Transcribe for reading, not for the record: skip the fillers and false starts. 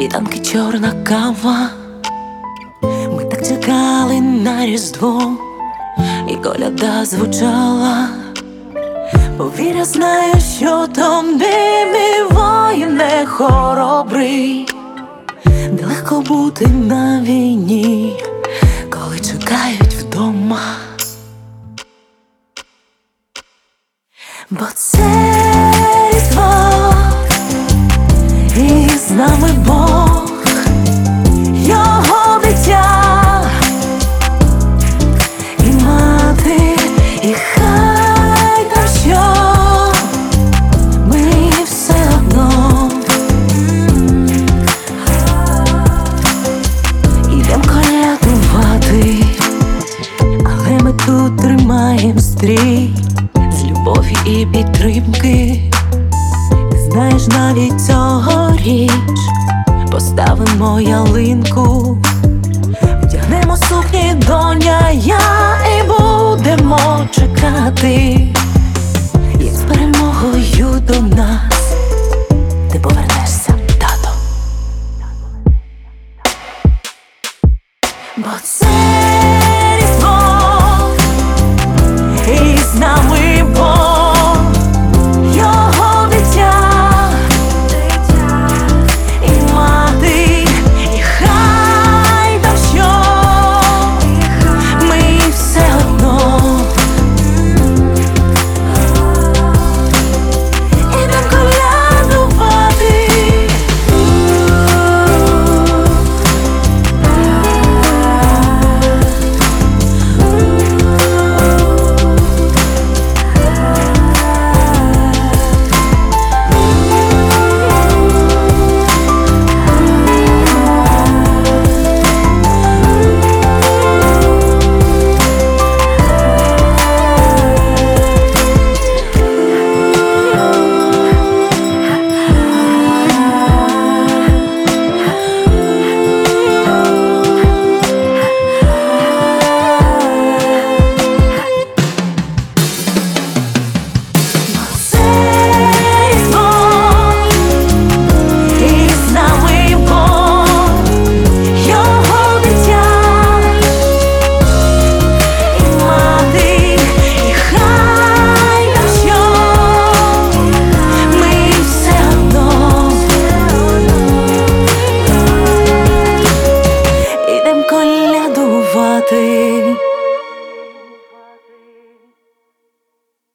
світанки, чорна кава. Ми так чекали на Різдво, і коляда звучала. Повір, я знаю, що тобі, мій воїне хоробрий, нелегко бути на війні, коли чекають вдома. Бо це Різдво, і з нами Бог, його дитя, і мати, і хай там що, ми все одно ідем колядувати, але ми тут тримаєм стрій з любові і підтримки. Знаєш, навіть цьогоріч поставимо ялинку, вдягнемо сукні, доня, я, і будемо чекати